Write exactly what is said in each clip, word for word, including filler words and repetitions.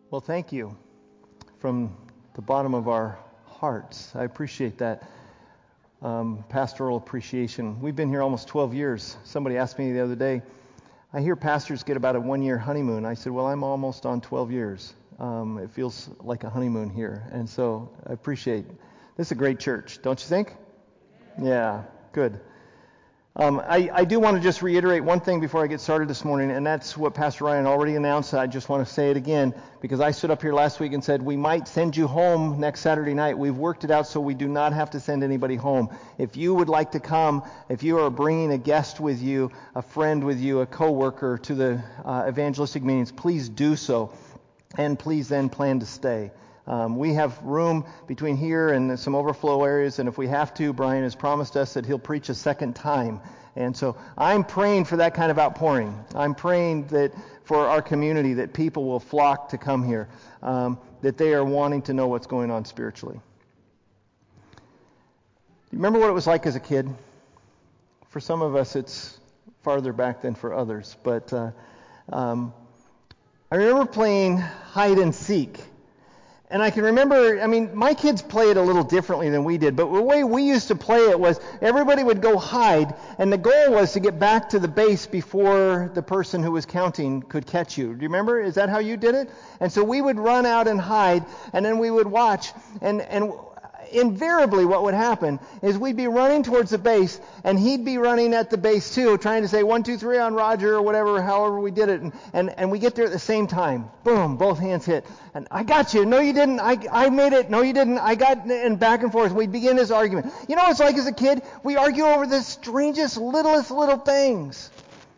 Well, thank you from the bottom of our hearts. I appreciate that um, pastoral appreciation. We've been here almost twelve years. Somebody asked me the other day, I hear pastors get about a one-year honeymoon. I said, well, I'm almost on twelve years. Um, it feels like a honeymoon here. And so I appreciate it. This is a great church, don't you think? Yeah, good. Um, I, I do want to just reiterate one thing before I get started this morning, and that's what Pastor Ryan already announced. I just want to say it again, because I stood up here last week and said, we might send you home next Saturday night. We've worked it out so we do not have to send anybody home. If you would like to come, if you are bringing a guest with you, a friend with you, a coworker to the uh, evangelistic meetings, please do so, and please then plan to stay. Um, we have room between here and some overflow areas, and if we have to, Brian has promised us that he'll preach a second time. And so I'm praying for that kind of outpouring. I'm praying that for our community, that people will flock to come here, um, that they are wanting to know what's going on spiritually. Do you remember what it was like as a kid? For some of us, it's farther back than for others. But uh, um, I remember playing hide and seek. And I can remember, I mean, my kids play it a little differently than we did, but the way we used to play it was everybody would go hide, and the goal was to get back to the base before the person who was counting could catch you. Do you remember? Is that how you did it? And so we would run out and hide, and then we would watch, and, and invariably what would happen is we'd be running towards the base, and he'd be running at the base too, trying to say one, two, three on Roger, or whatever, however we did it, and, and, and we get there at the same time. Boom, both hands hit. And I got you. No, you didn't. I, I made it. No, you didn't. I got, and back and forth. We'd begin this argument. You know what it's like as a kid? We argue over the strangest, littlest little things.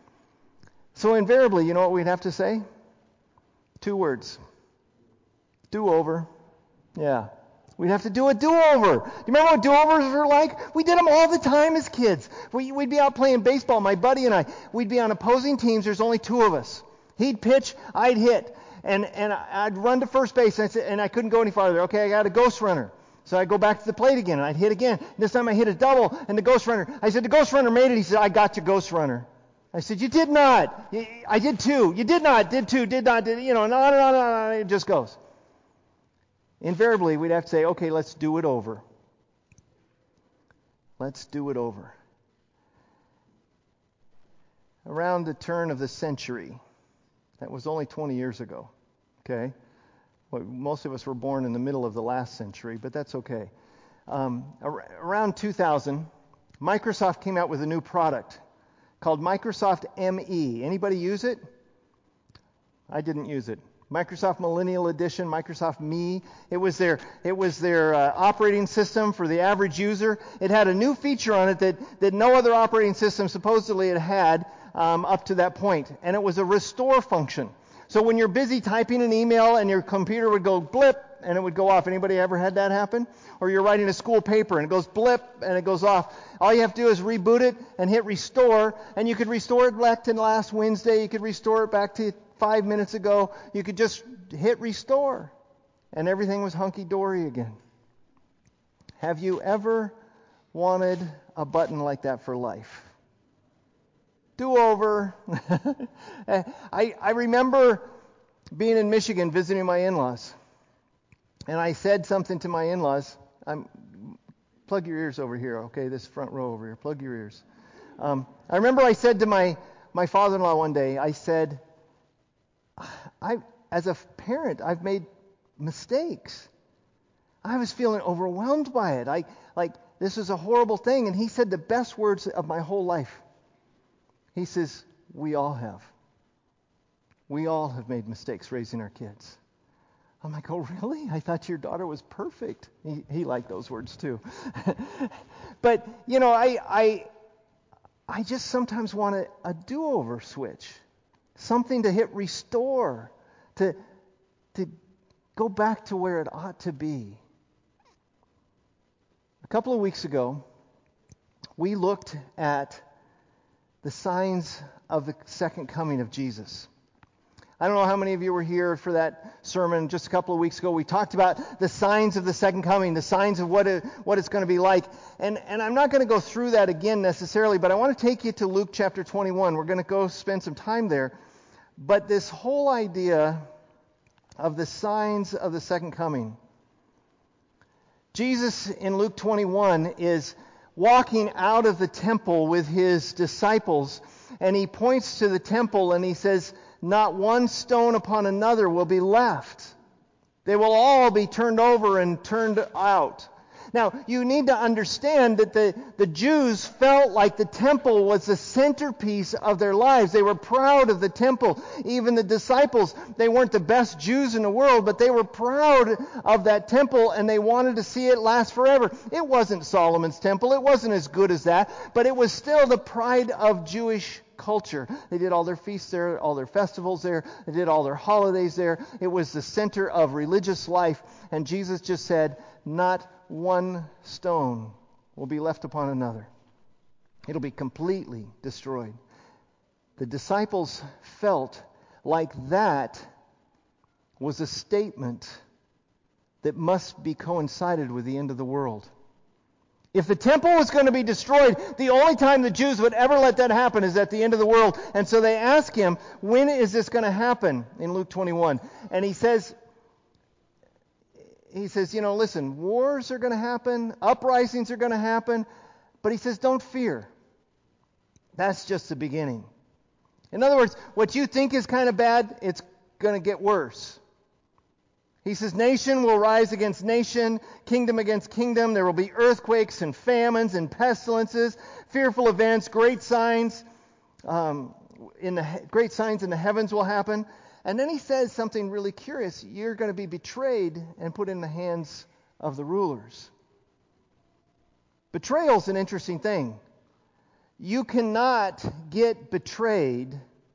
So invariably, you know what we'd have to say? Two words. Do-over. Yeah. We'd have to do a do-over. Do you remember what do-overs were like? We did them all the time as kids. We, we'd be out playing baseball, my buddy and I. We'd be on opposing teams. There's only two of us. He'd pitch, I'd hit. And and I'd run to first base, and I, said, and I couldn't go any farther. Okay, I got a ghost runner. So I'd go back to the plate again, and I'd hit again. This time I hit a double, and the ghost runner, I said, the ghost runner made it. He said, I got your ghost runner. I said, you did not. I did two. You did not. Did two. Did not. Did, you know, and on and on and on. It just goes. Invariably, we'd have to say, okay, let's do it over. Let's do it over. Around the turn of the century, that was only twenty years ago, okay? Well, most of us were born in the middle of the last century, but that's okay. Um, ar- around two thousand, Microsoft came out with a new product called Microsoft M E. Anybody use it? I didn't use it. Microsoft Millennial Edition, Microsoft Me. It was their it was their uh, operating system for the average user. It had a new feature on it that, that no other operating system supposedly had had um, up to that point, and it was a restore function. So when you're busy typing an email and your computer would go blip and it would go off. Anybody ever had that happen? Or you're writing a school paper and it goes blip and it goes off. All you have to do is reboot it and hit restore, and you could restore it back to last Wednesday. You could restore it back to five minutes ago. You could just hit restore and everything was hunky-dory again. Have you ever wanted a button like that for life? Do-over. I, I remember being in Michigan visiting my in-laws. And I said something to my in-laws. I'm, plug your ears over here, okay? This front row over here. Plug your ears. Um, I remember I said to my, my father-in-law one day, I said, I, as a parent, I've made mistakes. I was feeling overwhelmed by it. I like this is a horrible thing. And he said the best words of my whole life. He says, we all have. We all have made mistakes raising our kids. I'm like, oh, really? I thought your daughter was perfect. He, he liked those words too. But, you know, I, I, I just sometimes want a, a do-over switch. Something to hit restore. To, to go back to where it ought to be. A couple of weeks ago, we looked at the signs of the second coming of Jesus. I don't know how many of you were here for that sermon just a couple of weeks ago. We talked about the signs of the second coming, the signs of what it, what it's going to be like. And, and I'm not going to go through that again necessarily, but I want to take you to Luke chapter twenty-one. We're going to go spend some time there. But this whole idea of the signs of the second coming. Jesus in Luke twenty-one is walking out of the temple with his disciples, and he points to the temple and he says, not one stone upon another will be left. They will all be turned over and turned out. Now, you need to understand that the, the Jews felt like the temple was the centerpiece of their lives. They were proud of the temple. Even the disciples, they weren't the best Jews in the world, but they were proud of that temple, and they wanted to see it last forever. It wasn't Solomon's temple. It wasn't as good as that, but it was still the pride of Jewish culture. They did all their feasts there, all their festivals there. They did all their holidays there. It was the center of religious life, and Jesus just said, not one stone will be left upon another. It'll be completely destroyed. The disciples felt like that was a statement that must be coincided with the end of the world. If the temple was going to be destroyed, the only time the Jews would ever let that happen is at the end of the world. And so they ask him, when is this going to happen? In Luke twenty-one. And he says, He says, you know, listen, wars are going to happen, uprisings are going to happen, but he says, don't fear. That's just the beginning. In other words, what you think is kind of bad, it's going to get worse. He says, nation will rise against nation, kingdom against kingdom. There will be earthquakes and famines and pestilences, fearful events, great signs. Um, in the great signs in the heavens will happen. And then he says something really curious. You're going to be betrayed and put in the hands of the rulers. Betrayal is an interesting thing. You cannot get betrayed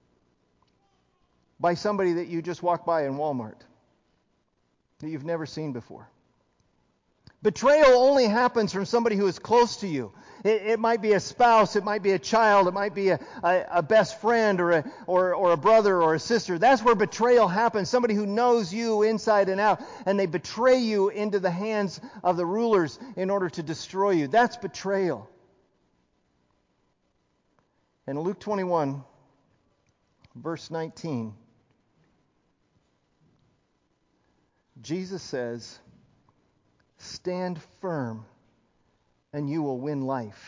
by somebody that you just walk by in Walmart that you've never seen before. Betrayal only happens from somebody who is close to you. It, it might be a spouse, it might be a child, it might be a, a, a best friend or a, or, or a brother or a sister. That's where betrayal happens. Somebody who knows you inside and out, and they betray you into the hands of the rulers in order to destroy you. That's betrayal. In Luke twenty-one, verse nineteen, Jesus says, stand firm and you will win life.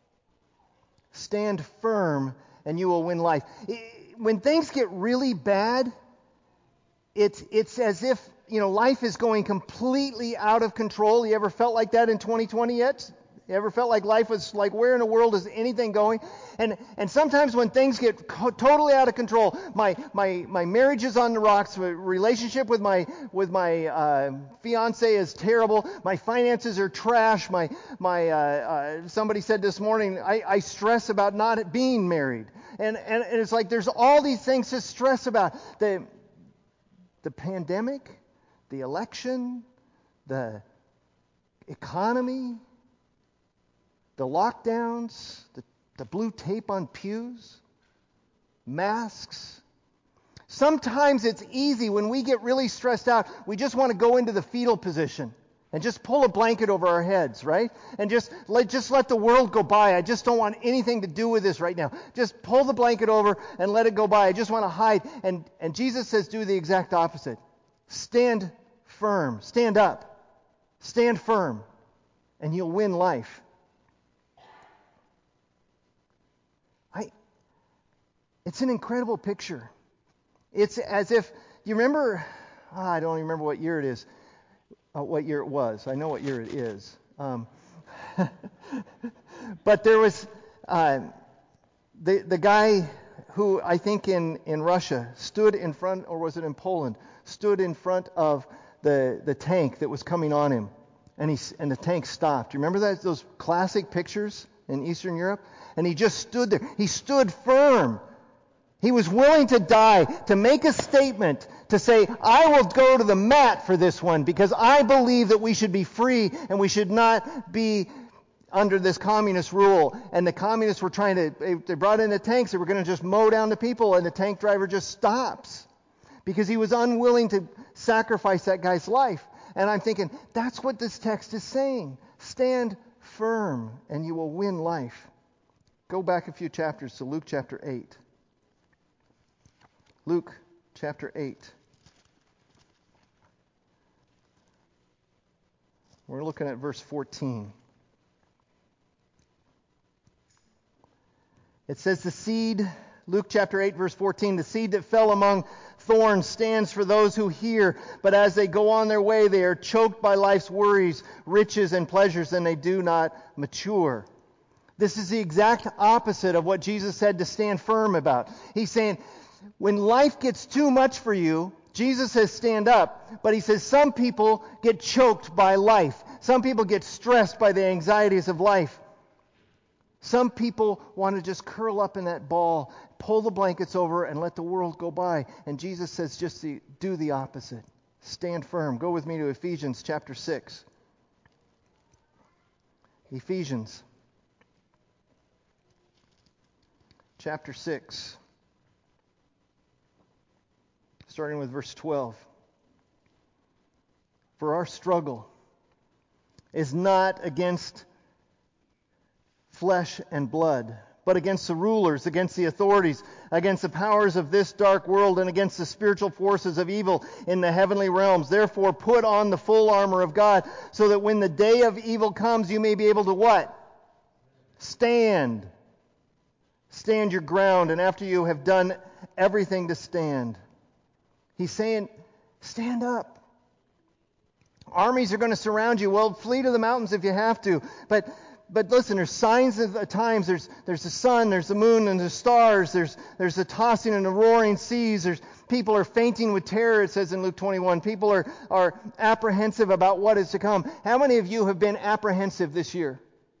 Stand firm and you will win life. When things get really bad, it's it's as if, you know, life is going completely out of control. You ever felt like that in twenty twenty yet? You ever felt like life was like, where in the world is anything going? And and sometimes when things get co- totally out of control, my my my marriage is on the rocks. My relationship with my with my uh, fiance is terrible. My finances are trash. My my uh, uh, somebody said this morning, I, I stress about not being married. And, and and it's like there's all these things to stress about. The the pandemic, the election, the economy, the lockdowns, the, the blue tape on pews, masks. Sometimes it's easy when we get really stressed out, we just want to go into the fetal position and just pull a blanket over our heads, right? And just let just let the world go by. I just don't want anything to do with this right now. Just pull the blanket over and let it go by. I just want to hide. And, and Jesus says do the exact opposite. Stand firm. Stand up. Stand firm. And you'll win life. I, it's an incredible picture. It's as if, you remember, oh, I don't even remember what year it is, uh, what year it was. I know what year it is. Um, but there was uh, the the guy who I think in, in Russia stood in front, or was it in Poland, stood in front of the, the tank that was coming on him, and he and the tank stopped. You remember that, those classic pictures in Eastern Europe? And he just stood there. He stood firm. He was willing to die, to make a statement, to say, I will go to the mat for this one because I believe that we should be free and we should not be under this communist rule. And the communists were trying to, they brought in the tanks, they were going to just mow down the people, and the tank driver just stops because he was unwilling to sacrifice that guy's life. And I'm thinking, that's what this text is saying. Stand firm and you will win life. Go back a few chapters to Luke chapter eight. Luke chapter eight. We're looking at verse fourteen. It says the seed, Luke chapter eight, verse fourteen, the seed that fell among thorns stands for those who hear, but as they go on their way, they are choked by life's worries, riches, and pleasures, and they do not mature. This is the exact opposite of what Jesus said to stand firm about. He's saying, when life gets too much for you, Jesus says stand up, but he says some people get choked by life. Some people get stressed by the anxieties of life. Some people want to just curl up in that ball, pull the blankets over, and let the world go by. And Jesus says just the, do the opposite. Stand firm. Go with me to Ephesians chapter six. Ephesians chapter six. Starting with verse twelve. For our struggle is not against flesh and blood, but against the rulers, against the authorities, against the powers of this dark world, and against the spiritual forces of evil in the heavenly realms. Therefore, put on the full armor of God, so that when the day of evil comes, you may be able to what? Stand. Stand your ground, and after you have done everything to stand. He's saying, stand up. Armies are going to surround you. Well, flee to the mountains if you have to. But but listen, there's signs of the times. There's there's the sun, there's the moon, and the stars. There's there's the tossing and the roaring seas. There's people are fainting with terror, it says in Luke twenty-one. People are, are apprehensive about what is to come. How many of you have been apprehensive this year?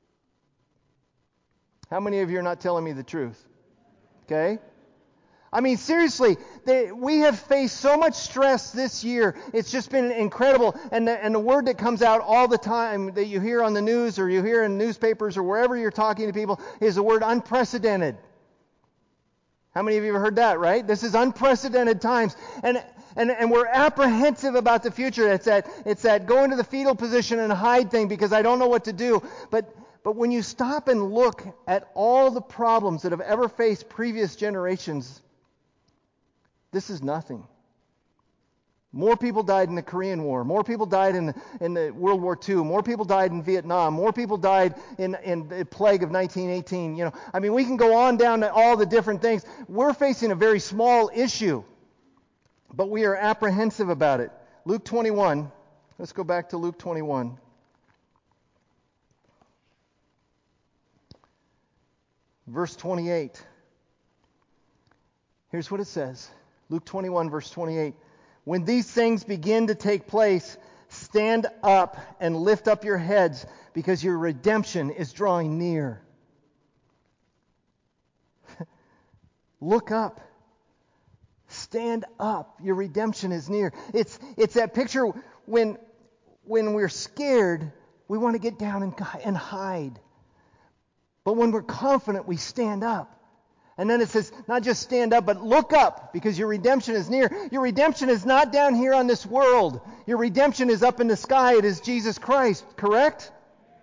How many of you are not telling me the truth? Okay? I mean, seriously, they, we have faced so much stress this year. It's just been incredible. And the, and the word that comes out all the time that you hear on the news or you hear in newspapers or wherever you're talking to people is the word unprecedented. How many of you have heard that, right? This is unprecedented times. And and and we're apprehensive about the future. It's that, it's that go into the fetal position and hide thing because I don't know what to do. But But when you stop and look at all the problems that have ever faced previous generations, this is nothing. More people died in the Korean War. More people died in the, in the World War Two. More people died in Vietnam. More people died in, in the plague of nineteen eighteen. You know, I mean, we can go on down to all the different things. We're facing a very small issue, but we are apprehensive about it. Luke twenty-one. Let's go back to Luke twenty-one. Verse twenty-eight. Here's what it says. Luke twenty-one, verse twenty-eight. When these things begin to take place, stand up and lift up your heads, because your redemption is drawing near. Look up. Stand up. Your redemption is near. It's it's that picture when when we're scared, we want to get down and, and hide. But when we're confident, we stand up. And then it says, not just stand up, but look up, because your redemption is near. Your redemption is not down here on this world. Your redemption is up in the sky. It is Jesus Christ, correct?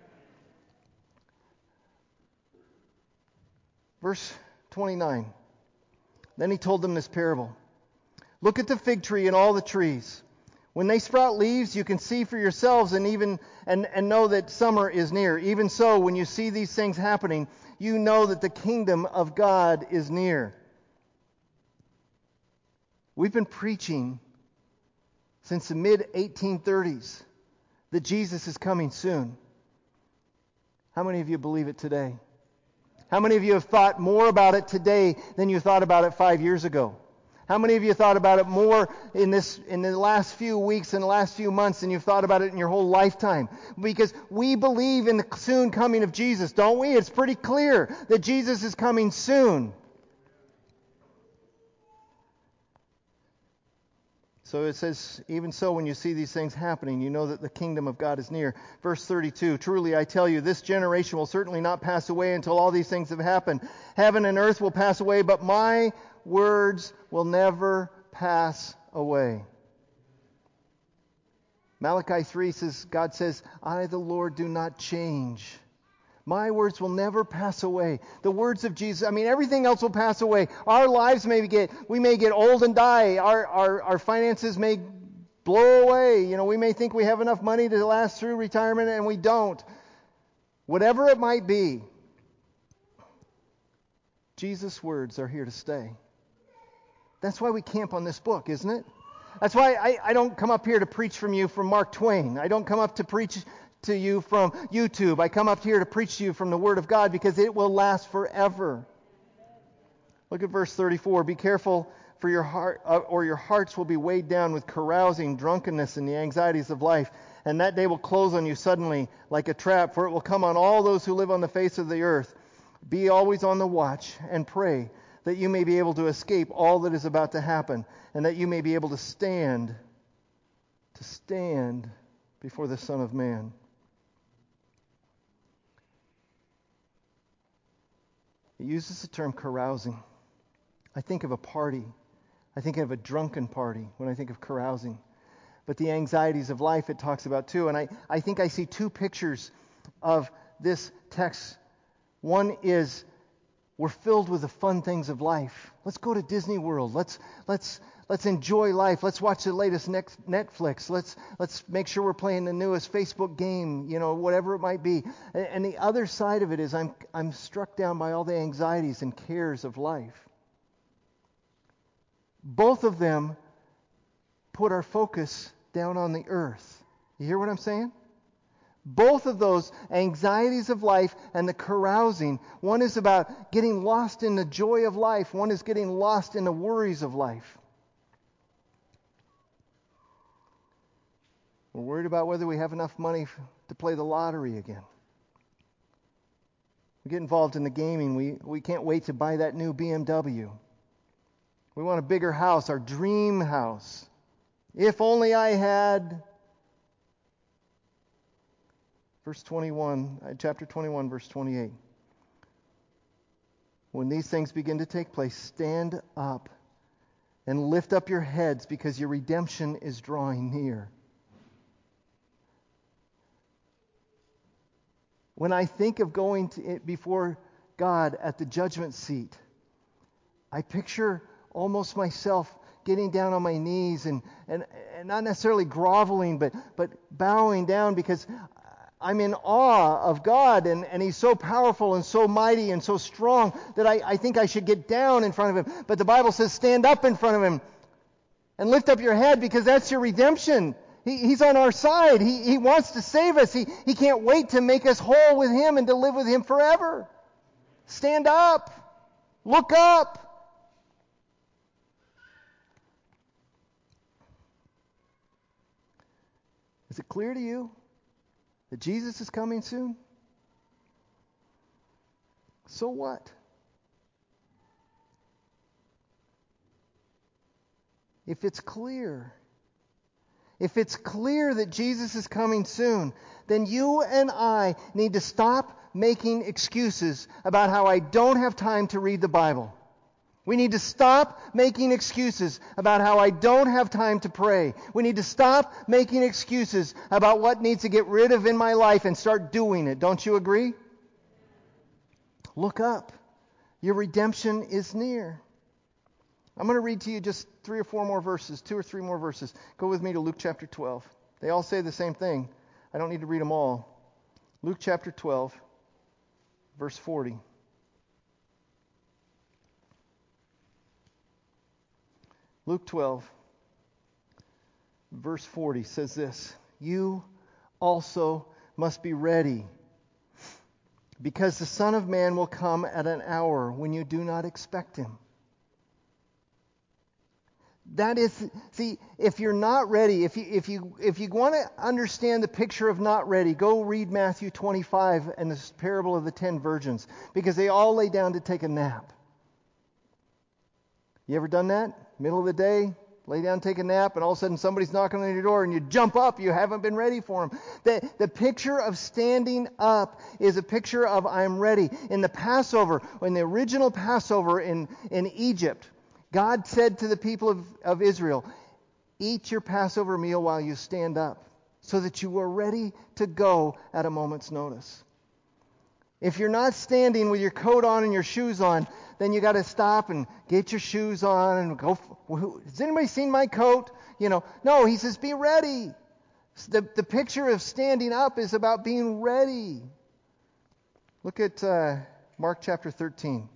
Verse twenty-nine. Then he told them this parable. Look at the fig tree and all the trees. When they sprout leaves, you can see for yourselves and even and, and know that summer is near. Even so, when you see these things happening, you know that the kingdom of God is near. We've been preaching since the mid eighteen thirties that Jesus is coming soon. How many of you believe it today? How many of you have thought more about it today than you thought about it five years ago? How many of you thought about it more in this in the last few weeks and the last few months than you've thought about it in your whole lifetime? Because we believe in the soon coming of Jesus, don't we? It's pretty clear that Jesus is coming soon. So it says, even so, when you see these things happening, you know that the kingdom of God is near. Verse thirty-two, truly I tell you, this generation will certainly not pass away until all these things have happened. Heaven and earth will pass away, but my words will never pass away. Malachi three says, God says, I, the Lord, do not change. My words will never pass away. The words of Jesus, I mean, everything else will pass away. Our lives may get, we may get old and die. Our, our, our finances may blow away. You know, we may think we have enough money to last through retirement, and we don't. Whatever it might be, Jesus' words are here to stay. That's why we camp on this book, isn't it? That's why I, I don't come up here to preach from you from Mark Twain. I don't come up to preach to you from YouTube. I come up here to preach to you from the Word of God because it will last forever. Look at verse thirty-four. Be careful for your heart, uh, or your hearts will be weighed down with carousing, drunkenness, and the anxieties of life. And that day will close on you suddenly like a trap, for it will come on all those who live on the face of the earth. Be always on the watch and pray that you may be able to escape all that is about to happen, and that you may be able to stand, to stand before the Son of Man. It uses the term carousing. I think of a party. I think of a drunken party when I think of carousing. But the anxieties of life it talks about too. And I, I think I see two pictures of this text. One is we're filled with the fun things of life. Let's go to Disney World. Let's let's let's enjoy life. Let's watch the latest next Netflix. Let's let's make sure we're playing the newest Facebook game, you know, whatever it might be. And, and the other side of it is I'm I'm struck down by all the anxieties and cares of life. Both of them put our focus down on the earth. You hear what I'm saying? Both of those anxieties of life and the carousing, one is about getting lost in the joy of life, one is getting lost in the worries of life. We're worried about whether we have enough money to play the lottery again. We get involved in the gaming. We, we can't wait to buy that new B M W. We want a bigger house, our dream house. If only I had... Verse twenty-one, chapter twenty-one, verse twenty-eight. When these things begin to take place, stand up and lift up your heads because your redemption is drawing near. When I think of going to it before God at the judgment seat, I picture almost myself getting down on my knees and, and, and not necessarily groveling, but, but bowing down because I'm in awe of God, and, and He's so powerful and so mighty and so strong that I, I think I should get down in front of Him. But the Bible says stand up in front of Him and lift up your head because that's your redemption. He, he's on our side. He, he wants to save us. He, he can't wait to make us whole with Him and to live with Him forever. Stand up. Look up. Is it clear to you that Jesus is coming soon? So what? If it's clear, if it's clear that Jesus is coming soon, then you and I need to stop making excuses about how I don't have time to read the Bible. We need to stop making excuses about how I don't have time to pray. We need to stop making excuses about what needs to get rid of in my life and start doing it. Don't you agree? Look up. Your redemption is near. I'm going to read to you just three or four more verses, two or three more verses. Go with me to Luke chapter twelve. They all say the same thing. I don't need to read them all. Luke chapter twelve, verse forty. Luke twelve, verse forty says this, you also must be ready, because the Son of Man will come at an hour when you do not expect Him. That is, see, if you're not ready, if you if you if you want to understand the picture of not ready, go read Matthew twenty-five and the parable of the ten virgins, because they all lay down to take a nap. You ever done that? Middle of the day, lay down, take a nap, and all of a sudden somebody's knocking on your door and you jump up. You haven't been ready for them. The, the picture of standing up is a picture of I'm ready. In the Passover, in the original Passover in, in Egypt, God said to the people of, of Israel, eat your Passover meal while you stand up, so that you are ready to go at a moment's notice. If you're not standing with your coat on and your shoes on, then you got to stop and get your shoes on and go. Has anybody seen my coat? You know, no, he says, be ready. The, the picture of standing up is about being ready. Look at uh, Mark chapter thirteen.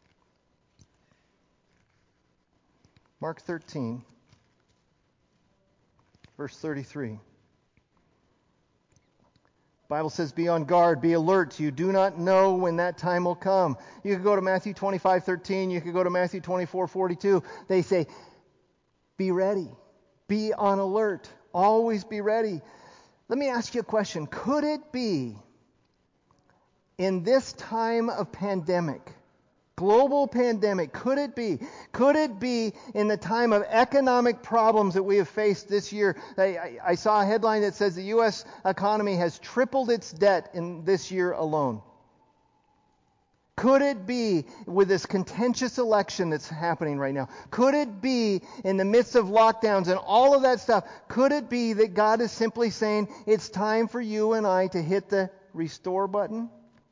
Mark thirteen, verse thirty-three. The Bible says, be on guard, be alert. You do not know when that time will come. You could go to Matthew twenty-five thirteen. You could go to Matthew twenty-four forty-two. They say, be ready. Be on alert. Always be ready. Let me ask you a question. Could it be in this time of pandemic, global pandemic, could it be, could it be in the time of economic problems that we have faced this year? I, I saw a headline that says the U S economy has tripled its debt in this year alone. Could it be with this contentious election that's happening right now? Could it be in the midst of lockdowns and all of that stuff? Could it be that God is simply saying it's time for you and I to hit the restore button?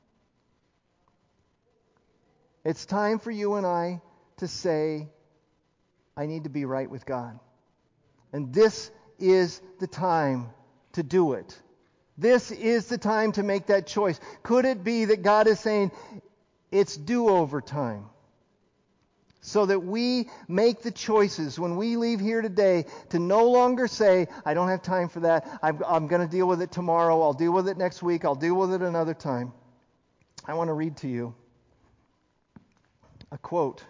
It's time for you and I to say, I need to be right with God. And this is the time to do it. This is the time to make that choice. Could it be that God is saying, it's do-over time? So that we make the choices when we leave here today to no longer say, I don't have time for that. I'm, I'm going to deal with it tomorrow. I'll deal with it next week. I'll deal with it another time. I want to read to you a quote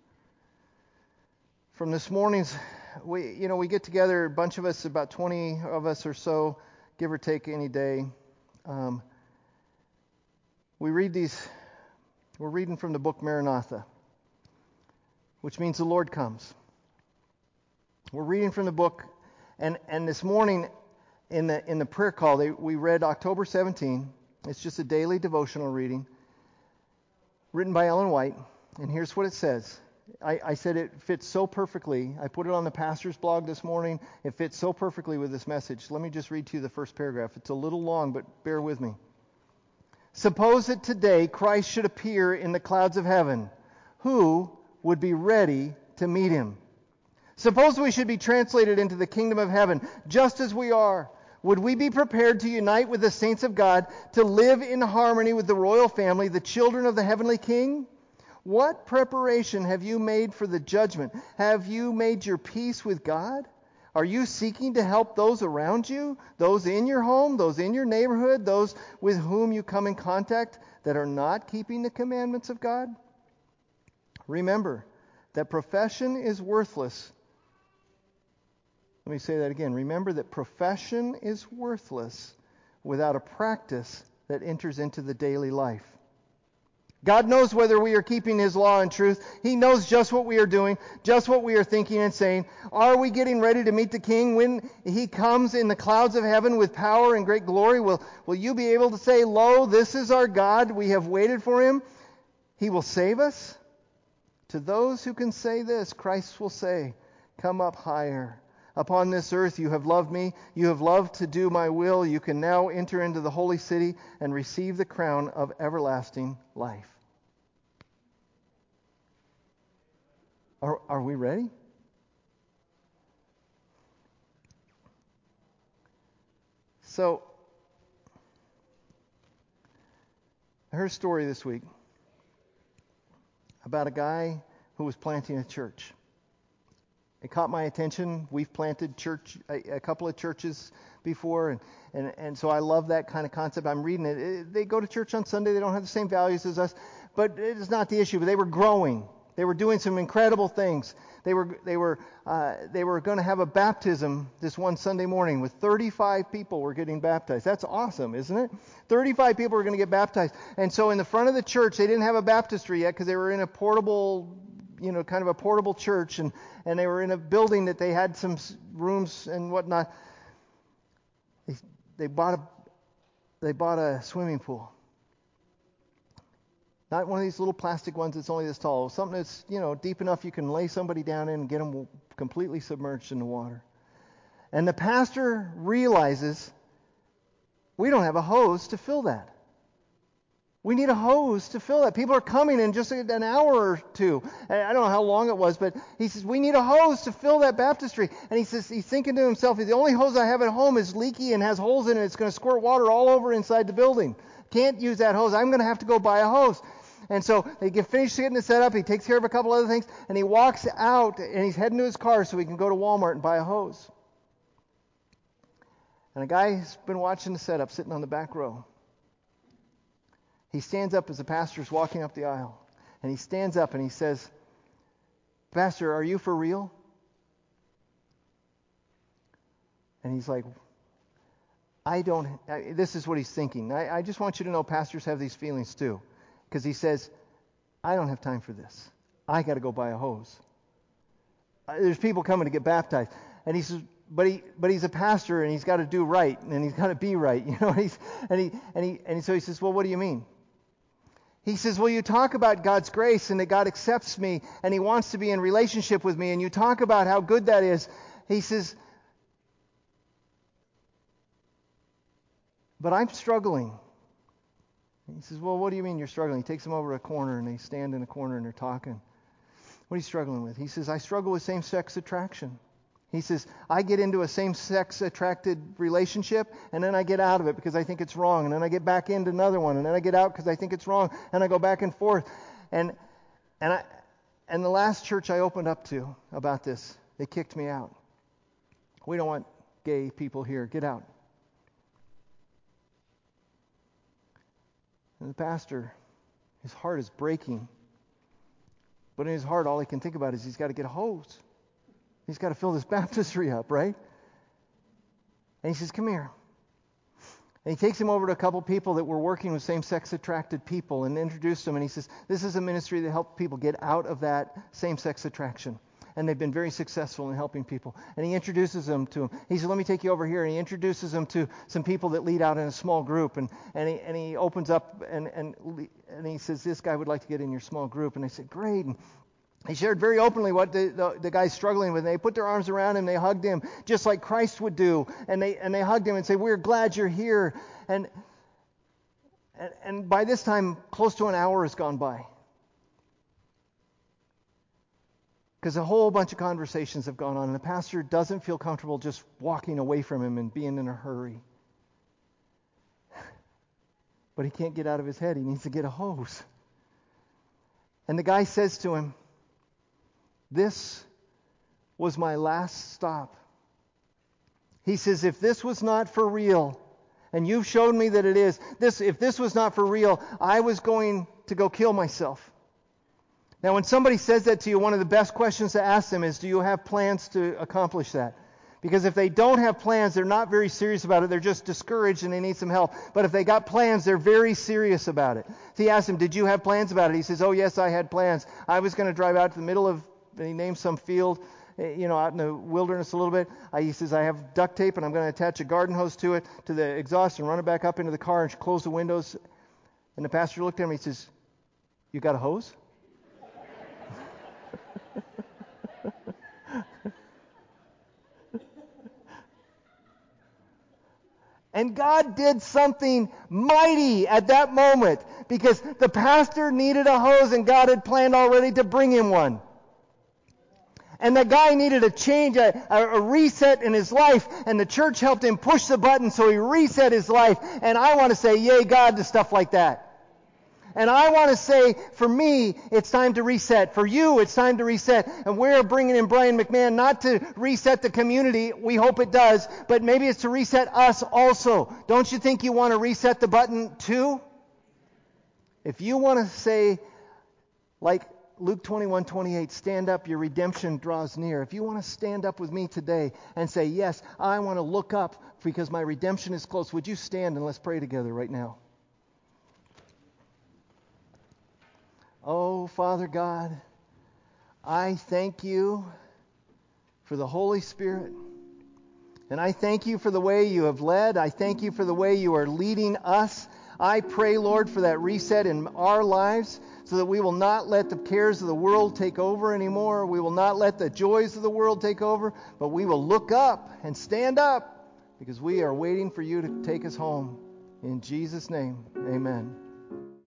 from this morning's. We, you know, we get together, a bunch of us, about twenty of us or so, give or take any day. Um, we read these. We're reading from the book Maranatha, which means the Lord comes. We're reading from the book, and and this morning in the in the prayer call, they, we read October seventeenth. It's just a daily devotional reading, written by Ellen White. And here's what it says. I, I said it fits so perfectly. I put it on the pastor's blog this morning. It fits so perfectly with this message. Let me just read to you the first paragraph. It's a little long, but bear with me. Suppose that today Christ should appear in the clouds of heaven. Who would be ready to meet him? Suppose we should be translated into the kingdom of heaven just as we are. Would we be prepared to unite with the saints of God, to live in harmony with the royal family, the children of the heavenly King? What preparation have you made for the judgment? Have you made your peace with God? Are you seeking to help those around you, those in your home, those in your neighborhood, those with whom you come in contact that are not keeping the commandments of God? Remember that profession is worthless. Let me say that again. Remember that profession is worthless without a practice that enters into the daily life. God knows whether we are keeping His law and truth. He knows just what we are doing, just what we are thinking and saying. Are we getting ready to meet the King when He comes in the clouds of heaven with power and great glory? Will, will you be able to say, Lo, this is our God. We have waited for Him. He will save us. To those who can say this, Christ will say, Come up higher. Upon this earth you have loved me. You have loved to do my will. You can now enter into the holy city and receive the crown of everlasting life. Are, are we ready? So, I heard a story this week about a guy who was planting a church. It caught my attention. We've planted church a, a couple of churches before, and, and, and so I love that kind of concept. I'm reading it. it. They go to church on Sunday. They don't have the same values as us, but it is not the issue. But they were growing. They were doing some incredible things. They were they were uh, they were going to have a baptism this one Sunday morning with thirty-five people were getting baptized. That's awesome, isn't it? thirty-five people were going to get baptized, and so in the front of the church, they didn't have a baptistry yet because they were in a portable. You know, kind of a portable church, and, and they were in a building that they had some rooms and whatnot. They, they bought a they bought a swimming pool. Not one of these little plastic ones that's only this tall. Something that's, you know, deep enough you can lay somebody down in and get them completely submerged in the water. And the pastor realizes we don't have a hose to fill that. We need a hose to fill that. People are coming in just an hour or two. I don't know how long it was, but he says, we need a hose to fill that baptistry. And he says, he's thinking to himself, the only hose I have at home is leaky and has holes in it. It's going to squirt water all over inside the building. Can't use that hose. I'm going to have to go buy a hose. And so they get finished getting it set up. He takes care of a couple other things, and he walks out, and he's heading to his car so he can go to Walmart and buy a hose. And a guy's been watching the setup, sitting on the back row. He stands up as the pastor's walking up the aisle. And he stands up and he says, Pastor, are you for real? And he's like, I don't, I, this is what he's thinking. I, I just want you to know pastors have these feelings too. Because he says, I don't have time for this. I got to go buy a hose. Uh, there's people coming to get baptized. And he says, But he, but he's a pastor and he's got to do right and he's got to be right, you know. He's, and he, and he, and so he says, well, what do you mean? He says, well, you talk about God's grace and that God accepts me and He wants to be in relationship with me, and you talk about how good that is. He says, but I'm struggling. He says, well, what do you mean you're struggling? He takes them over to a corner and they stand in a corner and they're talking. What are you struggling with? He says, I struggle with same-sex attraction. He says, I get into a same-sex attracted relationship, and then I get out of it because I think it's wrong, and then I get back into another one, and then I get out because I think it's wrong, and I go back and forth. And and I and the last church I opened up to about this, they kicked me out. We don't want gay people here. Get out. And the pastor, his heart is breaking. But in his heart, all he can think about is he's got to get a hose. He's got to fill this baptistry up, right? And he says, come here. And he takes him over to a couple people that were working with same-sex attracted people and introduced them. And he says, this is a ministry that helps people get out of that same-sex attraction. And they've been very successful in helping people. And he introduces them to him. He says, let me take you over here. And he introduces them to some people that lead out in a small group. And, and, he, and he opens up and, and, and he says, this guy would like to get in your small group. And they said, great. And he shared very openly what the, the, the guy's struggling with. They put their arms around him. They hugged him just like Christ would do. And they and they hugged him and said, we're glad you're here. And, and, and by this time, close to an hour has gone by. Because a whole bunch of conversations have gone on. And the pastor doesn't feel comfortable just walking away from him and being in a hurry. But he can't get out of his head. He needs to get a hose. And the guy says to him, this was my last stop. He says, if this was not for real, and you've shown me that it is, this, if this was not for real, I was going to go kill myself. Now, when somebody says that to you, one of the best questions to ask them is, do you have plans to accomplish that? Because if they don't have plans, they're not very serious about it. They're just discouraged and they need some help. But if they got plans, they're very serious about it. So he asked him, did you have plans about it? He says, oh, yes, I had plans. I was going to drive out to the middle of, and he named some field, you know, out in the wilderness a little bit. I, he says, I have duct tape and I'm going to attach a garden hose to it, to the exhaust, and run it back up into the car and close the windows. And the pastor looked at him and he says, you got a hose? And God did something mighty at that moment because the pastor needed a hose and God had planned already to bring him one. And the guy needed a change, a, a reset in his life, and the church helped him push the button so he reset his life. And I want to say, yay God to stuff like that. And I want to say, for me, it's time to reset. For you, it's time to reset. And we're bringing in Brian McMahon not to reset the community. We hope it does. But maybe it's to reset us also. Don't you think you want to reset the button too? If you want to say, like Luke twenty-one twenty-eight, stand up, your redemption draws near. If you want to stand up with me today and say, yes, I want to look up because my redemption is close, would you stand and let's pray together right now? Oh, Father God, I thank you for the Holy Spirit. And I thank you for the way you have led. I thank you for the way you are leading us. I pray, Lord, for that reset in our lives so that we will not let the cares of the world take over anymore. We will not let the joys of the world take over, but we will look up and stand up because we are waiting for you to take us home. In Jesus' name, amen.